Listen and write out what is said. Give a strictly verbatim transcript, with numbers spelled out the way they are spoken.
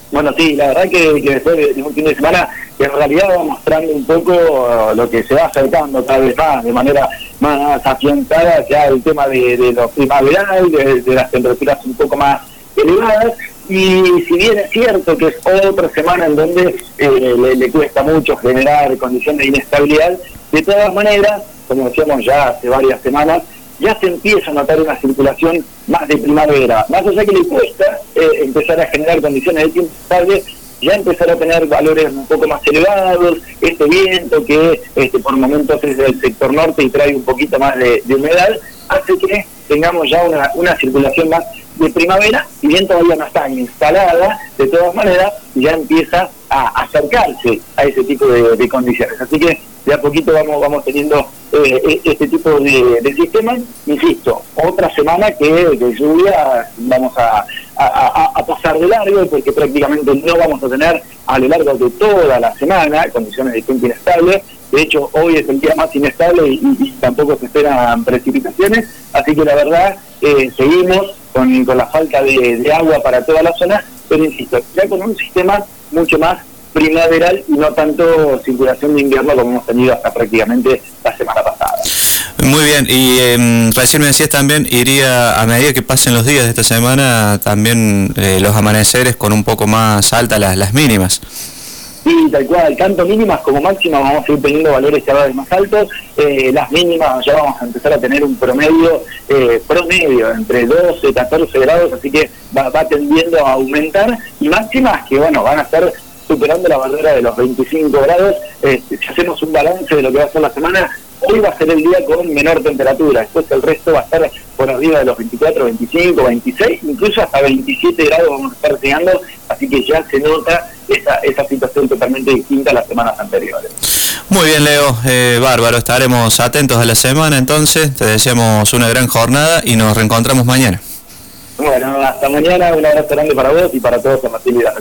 Bueno, sí, la verdad que, que después de un fin de semana que en realidad va mostrando un poco uh, lo que se va acercando cada vez más, de manera más afianzada, ya el tema de, de lo primaveral, de, de las temperaturas un poco más elevadas, y si bien es cierto que es otra semana en donde eh, le, le cuesta mucho generar condiciones de inestabilidad, de todas maneras, como decíamos ya hace varias semanas, ya se empieza a notar una circulación más de primavera. Más allá que le cuesta eh, empezar a generar condiciones de tiempo estable, ya empezar a tener valores un poco más elevados, este viento que este, por momentos es del sector norte y trae un poquito más de, de humedad, hace que tengamos ya una, una circulación más de primavera, si bien todavía no está instalada, de todas maneras ya empieza a acercarse a ese tipo de, de condiciones. Así que de a poquito vamos vamos teniendo eh, este tipo de, de sistemas. Insisto, otra semana que de lluvia vamos a, a, a pasar de largo, porque prácticamente no vamos a tener a lo largo de toda la semana condiciones de tiempo inestables. De hecho, hoy es el día más inestable y, y, y tampoco se esperan precipitaciones, así que la verdad eh, seguimos con, con la falta de, de agua para toda la zona, pero insisto, ya con un sistema mucho más primaveral y no tanto circulación de invierno como hemos tenido hasta prácticamente la semana pasada. Muy bien, y eh, recién me decías también, iría a medida que pasen los días de esta semana, también eh, los amaneceres con un poco más altas las, las mínimas. Sí, tal cual, tanto mínimas como máximas vamos a ir teniendo valores cada vez más altos, eh, las mínimas ya vamos a empezar a tener un promedio, eh, promedio entre doce y catorce grados, así que va, va tendiendo a aumentar, y máximas que bueno, van a estar superando la barrera de los veinticinco grados, eh, si hacemos un balance de lo que va a ser la semana, hoy va a ser el día con menor temperatura, después el resto va a estar por arriba de los veinticuatro, veinticinco, veintiséis, incluso hasta veintisiete grados vamos a estar llegando, así que ya se nota esa, esa situación totalmente distinta a las semanas anteriores. Muy bien, Leo, eh, bárbaro, estaremos atentos a la semana entonces, te deseamos una gran jornada y nos reencontramos mañana. Bueno, hasta mañana, un abrazo grande para vos y para todos en Matilda.